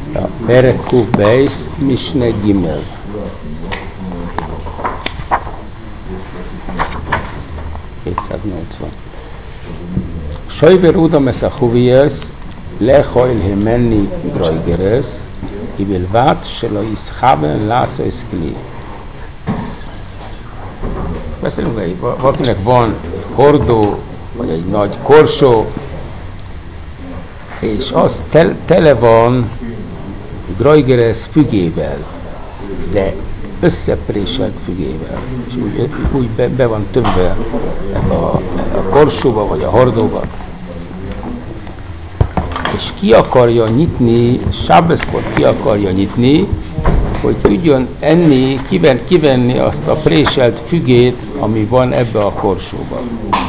A Perekuf Beis Misne Gimel. Sajver udam es a Huvies, lechojl hemenni grojgeres, ibilvat shelo iszhaben lászó iszkli. Beszélünk, hogy valakinek van hordó, vagy egy nagy korsó, és az tele van grojgeres fügével, de összepréselt fügével, és úgy be van többe a korsóba vagy a hordóba. És ki akarja nyitni, sábeszkor ki akarja nyitni, hogy tudjon enni, kivenni azt a préselt fügét, ami van ebbe a korsóba.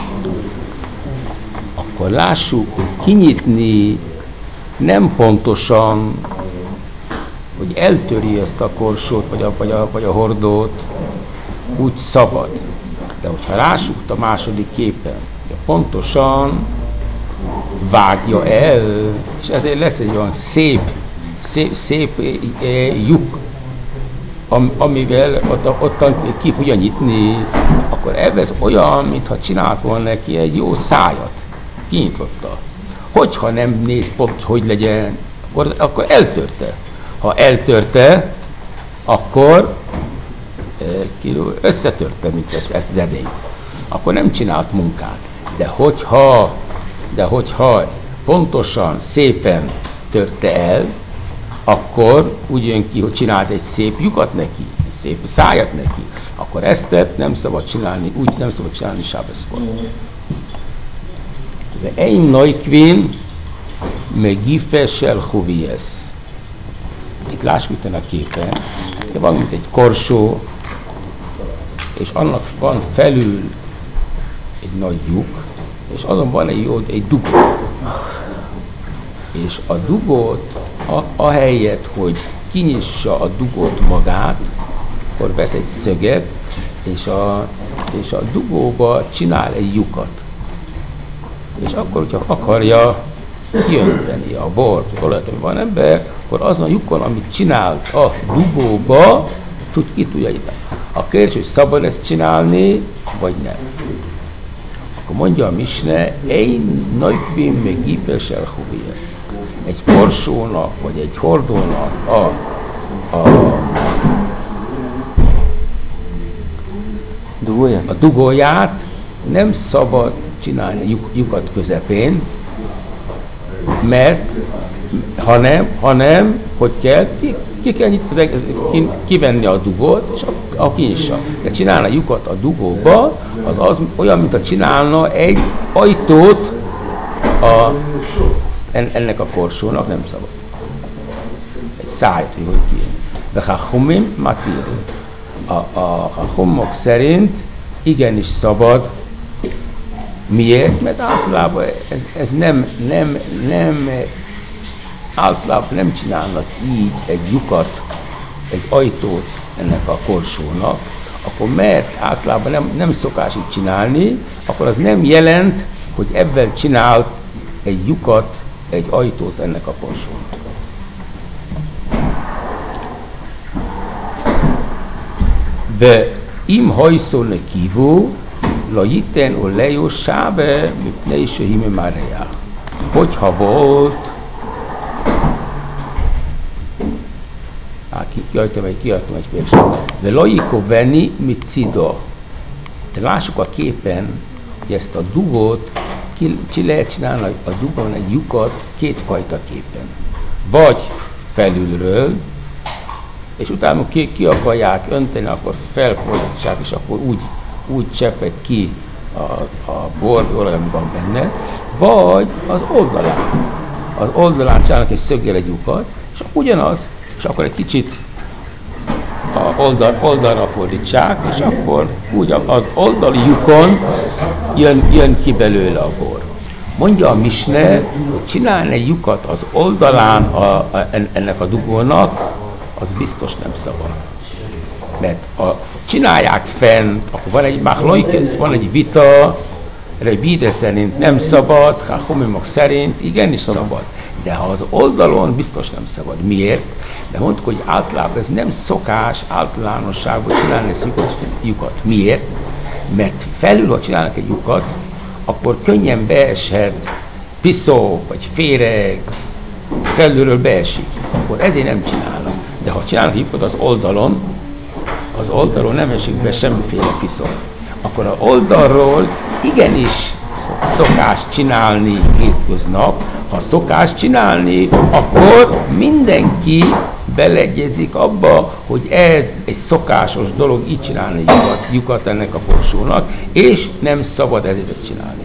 Akkor lássuk, hogy kinyitni nem pontosan, hogy eltöri ezt a korsót, vagy a hordót, úgy szabad. De hogyha lássuk a második képen, pontosan vágja el, és ezért lesz egy olyan szép lyuk, amivel ottan ki fogja nyitni, akkor ez olyan, mintha csinált volna neki egy jó szájat. Kinyitotta. Hogyha nem néz pont, hogy legyen, akkor eltörte. Ha eltörte, akkor összetörte, mint ezt az edényt. Akkor nem csinált munkát. De hogyha pontosan, szépen törte el, akkor úgy jön ki, hogy csinált egy szép lyukat neki, egy szép szájat neki, akkor ezt nem szabad csinálni, úgy nem szabad csinálni sábeszkor. De egy nagykvin megifesel huvies. Itt lássuk itt a képen, de van mint egy korsó, és annak van felül egy nagy lyuk, és azon van egy dugó. És a dugót, ahelyett, hogy kinyissa a dugót magát, akkor vesz egy szöget, és a dugóba csinál egy lyukat. És akkor, hogyha akarja kiönteni a bort, olyat, ami van ebben, akkor azon a lyukon, amit csinált a dugóba, ki tudja ide. A kérdés, hogy szabad ezt csinálni, vagy nem. Akkor mondja a Misne, ein nagyvim meg gipesel huvies. Egy korsónak, vagy egy hordónak a dugóját nem szabad csinálni lyukat közepén, mert hanem hogy kell, ki kell kivenni a dugót, és a kinyissa. De csinálna lyukat a dugóba, az olyan, mint a csinálna egy ajtót ennek a korsónak, nem szabad. Egy szájt, hogy kijön. De chachumim matir. A chachumok szerint igenis szabad. Miért? Mert általában ez általában nem csinálnak így egy lyukat, egy ajtót ennek a korsónak, akkor mert általában nem szokás így csinálni, akkor az nem jelent, hogy ebben csinált egy lyukat, egy ajtót ennek a korsónak. De im hajszolne kívó, la jitten o lejó sábe, ne is a híme máreá. Hogyha volt, kiadtam egy félsőt. De lajikó venni, mit cida. De lássuk a képen, hogy ezt a dugót, ki lehet csinálni a dugón egy lyukat kétfajta képen. Vagy felülről, és utána ki akarják önteni, akkor felfordítsák, és akkor úgy csepped ki a borolaj, ami van benne, vagy az oldalán. Az oldalán csinálnak egy szöggel egy lyukat, és ugyanaz, és akkor egy kicsit oldalra fordítsák, és akkor úgy az oldali lyukon jön ki belőle a bor. Mondja a Misne, hogy csinálni egy lyukat az oldalán ennek a dugónak, az biztos nem szabad. Mert csinálják fent, akkor van egy machlokes, van egy vita, Rebide szerint nem szabad, Chachumimok szerint igenis szabad. De ha az oldalon biztos nem szabad. Miért? De mondtuk, hogy általában ez nem szokás általánosságban csinálni ezt lyukat. Miért? Mert felül, ha csinálnak egy lyukat, akkor könnyen beeshet piszó, vagy féreg, felülről beesik. Akkor ezért nem csinálnak. De ha csinálnak lyukat az oldalon nem esik be semmiféle piszó. Akkor az oldalról igenis szokás csinálni hétköznap. Ha szokás csinálni, akkor mindenki beleegyezik abba, hogy ez egy szokásos dolog, így csinálni lyukat ennek a korsónak, és nem szabad ezért ezt csinálni.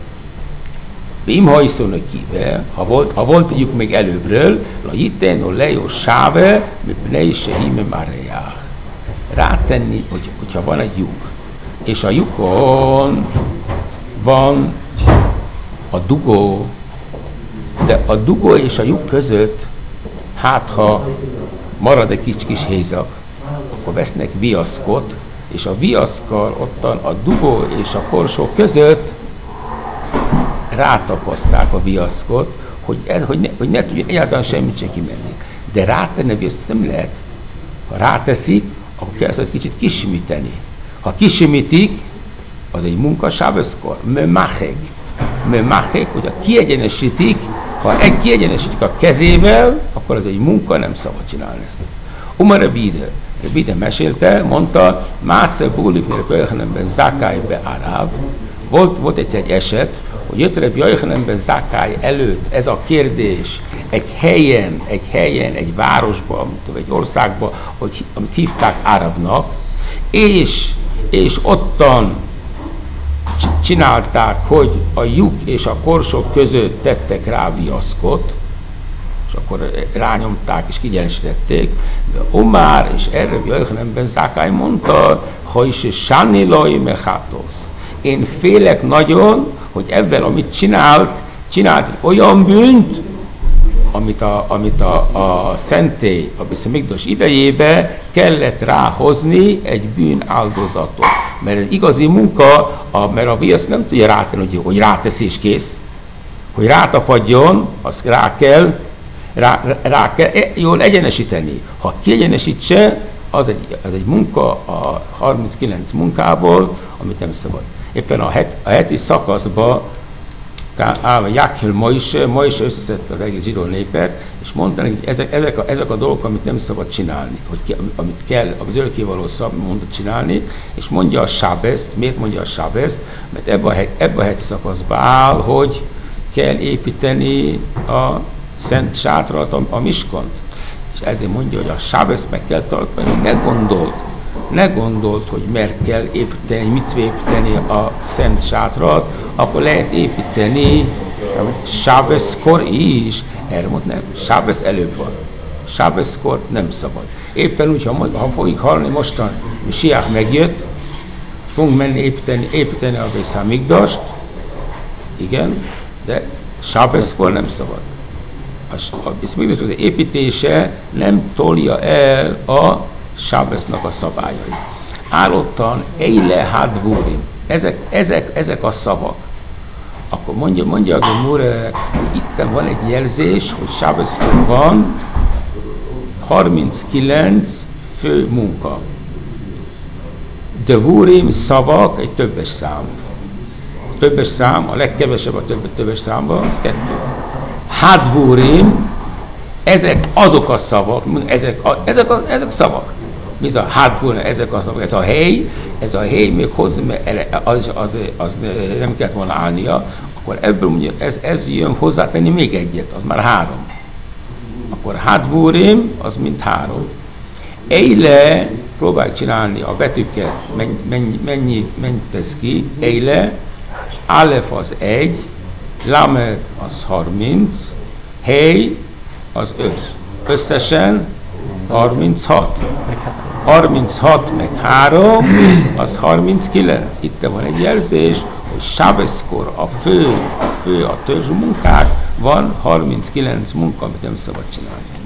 Imhajszónak híve, ha volt egy lyuk még előbbről, la jiten, lejó sáve, mi pnei se híme máreják. Rátenni, hogyha van egy lyuk, és a lyukon van a dugó, de a dugó és a lyuk között, hát ha marad egy kis hézak, akkor vesznek viaszkot, és a viaszkkal ottan a dugó és a korsó között rátapasszák a viaszkot, hogy ne tudjon egyáltalán semmit se kimenni. De rátenni a viaszkot nem lehet. Ha ráteszik, akkor kell ezt egy kicsit kisimíteni. Ha kisimítik, az egy munka sávöszkor, memachek, hogy kiegyenesítik, ha kiegyenesítik a kezével, akkor az egy munka, nem szabad csinálni ezt. Umar Rebide mesélte, mondta, Másze Búlifér Jöjjhanemben Zákálybe Áráv. Volt egyszer egy eset, hogy jött Rebbe Jöjjhanemben Zákály előtt ez a kérdés egy helyen, egy városban, egy országban, amit hívták Áravnak, és ottan csinálták, hogy a lyuk és a korsók között tettek rá viaszkot, és akkor rányomták és kiegyenesítették, de Omár és erre Jöjjhanemben Zákály mondta, hogy se sánilaj mehátosz. Én félek nagyon, hogy ebben, amit csinált olyan bűnt, amit a szentély, a Biszamikdos idejébe kellett ráhozni egy bűn áldozatot. Mert ez igazi munka, mert a viasz nem tudja rátenni, hogy rátesz és kész. Hogy rátapadjon, azt rá kell jól egyenesíteni. Ha kiegyenesítse, az egy munka a 39 munkából, amit nem szabad. Éppen a heti szakaszban Jákhel Mojse összeszedte az egész zsidó népet, és mondta neki, hogy ezek a dolgok, amit nem szabad csinálni, amit kell, az örökkévaló mondott csinálni, és mondja a sábeszt. Miért mondja a sábeszt? Mert ebbe a heti szakaszban áll, hogy kell építeni a szent sátrat, a miskont. És ezért mondja, hogy a sábeszt meg kell tartani, ne gondold, hogy mert kell építeni, mit építeni a szent sátrat, akkor lehet építeni sábeszkor is. Erre mond nem, sábesz előbb van. Sábeszkor nem szabad. Éppen úgy, ha fogjuk hallani mostan, hogy Siach megjött, fogunk menni építeni a Bészhamikdast, igen, de sábeszkor nem szabad. A Bészhamikdasnak az építése nem tolja el a sábesznak a szabályai. Állottan Eile Hadvurim. Ezek a szavak. Akkor mondja a Gemura, itt van egy jelzés, hogy sábeszkor van 39 fő munka. Devurim szavak egy többes szám. Többes szám, a legkevesebb a többes számban, az 2. Hadvurim, ezek azok a szavak, ezek szavak. Mi a hátbúrna, ezek a szavak, ez a hely még hozzá, az nem kellett volna állnia, akkor ebből mondja, ez jön hozzátenni még egyet, az már 3. Akkor hátbúrim, az mind 3. Eile, próbálj csinálni a betűket, mennyit tesz ki, eile, alef az 1, lamed az 30, hely az 5. Összesen 36. 36 meg 3, az 39. Itt van egy jelzés, hogy sábeszkor a fő, a törzs munkák, van 39 munka, amit nem szabad csinálni.